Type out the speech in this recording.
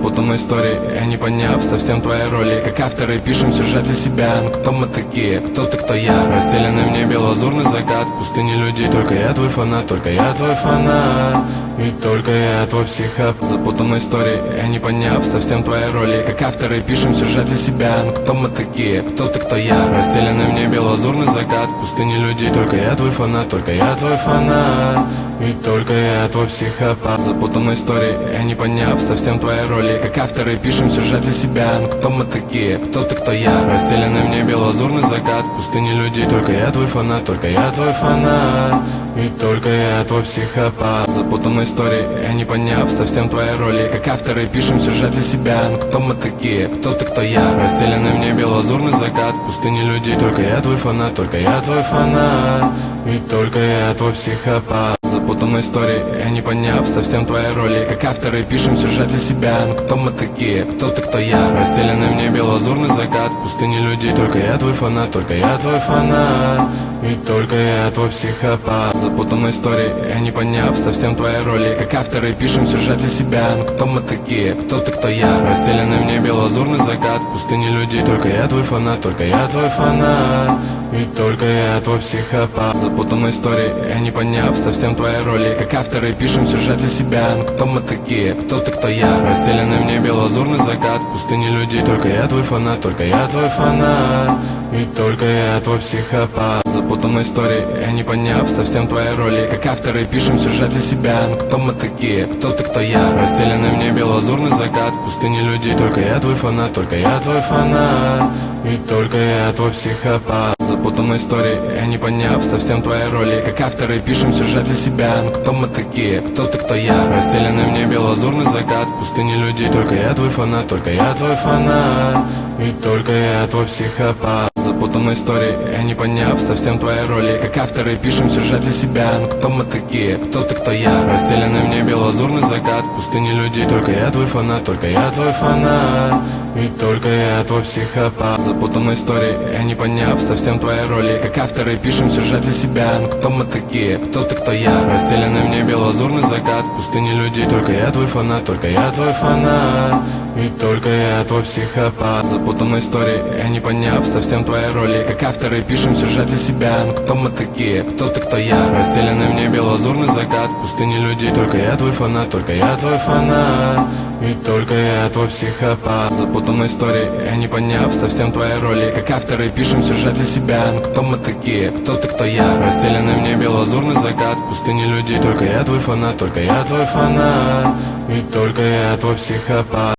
запутанной истории, я не поняв совсем твоей роли. Как авторы пишем сюжет для себя, но кто мы такие, кто ты, кто я? Расстеленный в небе лазурный закат, в пустыне людей, только я твой фанат, только я твой фанат. И только я твой психопат, запутанной истории, я не поняв совсем твоей роли. Как авторы пишем сюжет для себя, но кто мы такие, кто ты, кто я? Расстеленный в небе лазурный закат, в пустыне людей, только я твой фанат, только я твой фанат. И только я твой психопат, запутанной истории, я не поняв совсем твоей роли. Как авторы пишем сюжет для себя, но кто мы такие, кто ты, кто я? Расстеленный в небе лазурный закат, в пустыне людей, только я твой фанат, только я твой фанат. И только я твой психопат, запутанной истории, я не поняв совсем твоей роли. Как авторы пишем сюжет для себя, но кто мы такие, кто ты, кто я? Расстеленный в небе лазурный закат, в пустыне людей, только я твой фанат, только я твой фанат. И только я твой психопат, запутанной истории, я не поняв совсем твоей роли. Как авторы пишем сюжет для себя, но кто мы такие, кто ты, кто я? Расстеленный в небе лазурный закат, в пустыне людей, только я твой фанат, только я твой фанат. И только я твой психопат, запутанной истории, я не поняв совсем твоей роли. Как авторы пишем сюжет для себя, но кто мы такие, кто ты, кто я? Расстеленный в небе лазурный закат, в пустыне людей, только я твой фанат, только я твой фанат. И только я твой психопат, запутанной истории, я не поняв совсем твоей роли. Как авторы пишем сюжет для себя, но кто мы такие, кто ты, кто я? Расстеленный в небе лазурный закат, в пустыне людей, только я твой фанат, только я твой фанат. И только я твой психопат, запутанной истории, я не поняв совсем твоей роли. Как авторы пишем сюжет для себя, но кто мы такие, кто ты, кто я? Расстеленный в небе лазурный закат, в пустыне людей, только я твой фанат, только я твой фанат. И только я твой психопат, запутанной истории, я не поняв совсем твоей роли. Как авторы пишем сюжет для себя, но кто мы такие, кто ты, кто я? Расстеленный в небе лазурный закат, в пустыне людей, только я твой фанат, только я твой фанат. И только я твой психопат, запутанной истории, я не поняв совсем твоей роли. Как авторы пишем сюжет для себя, но кто мы такие, кто ты, кто я? Расстеленный в небе лазурный закат, в пустыне людей, только я твой фанат, только я твой фанат. И только я твой психопат, запутанной истории, я не поняв совсем твоей роли. Как авторы пишем сюжет для себя, но кто мы такие, кто ты, кто я? Расстеленный в небе лазурный закат, в пустыне людей, только я твой фанат, только я твой фанат. И только я твой психопат, запутанной истории, я не поняв совсем твоей роли. Как авторы пишем сюжет для себя, но кто мы такие, кто ты, кто я? Расстеленный в небе лазурный закат, в пустыне людей, только я твой фанат, только я твой фанат. И только я твой психопат, запутанной истории, я не поняв совсем твоей роли. Как авторы пишем сюжет для себя, но кто мы такие, кто ты, кто я? Расстеленный в небе лазурный закат, в пустыне людей, только я твой фанат, только я твой фанат. И только я твой психопат.